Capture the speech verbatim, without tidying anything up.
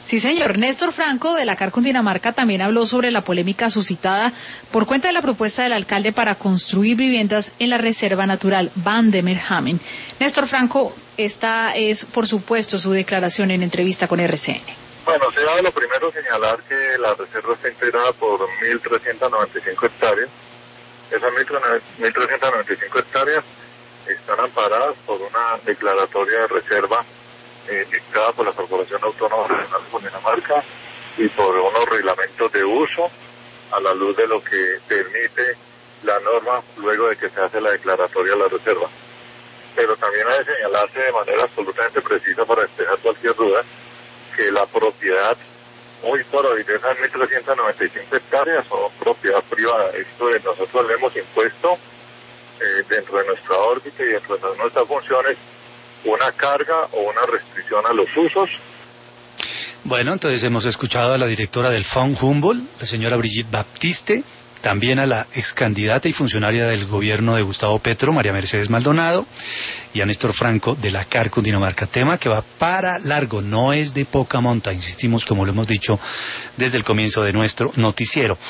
Sí, señor. Néstor Franco, de la C A R Cundinamarca, también habló sobre la polémica suscitada por cuenta de la propuesta del alcalde para construir viviendas en la Reserva Natural Van der Merhamen. Néstor Franco, esta es, por supuesto, su declaración en entrevista con R C N. Bueno, se da lo primero señalar que la reserva está integrada por mil trescientas noventa y cinco hectáreas. Esas mil trescientas noventa y cinco hectáreas están amparadas por una declaratoria de reserva Eh, dictada por la Corporación Autónoma Regional de Cundinamarca y por unos reglamentos de uso a la luz de lo que permite la norma luego de que se hace la declaratoria de la reserva. Pero también hay que señalarse de manera absolutamente precisa para despejar cualquier duda que la propiedad muy por hoy de esas mil trescientas noventa y cinco hectáreas son propiedad privada. Esto es, nosotros le hemos impuesto eh, dentro de nuestra órbita y dentro de nuestras funciones una carga o una restricción a los usos. Bueno, entonces hemos escuchado a la directora del Fond Humboldt, la señora Brigitte Baptiste, también a la ex candidata y funcionaria del gobierno de Gustavo Petro, María Mercedes Maldonado, y a Néstor Franco de la C A R Cundinamarca. Tema que va para largo, no es de poca monta, insistimos como lo hemos dicho desde el comienzo de nuestro noticiero.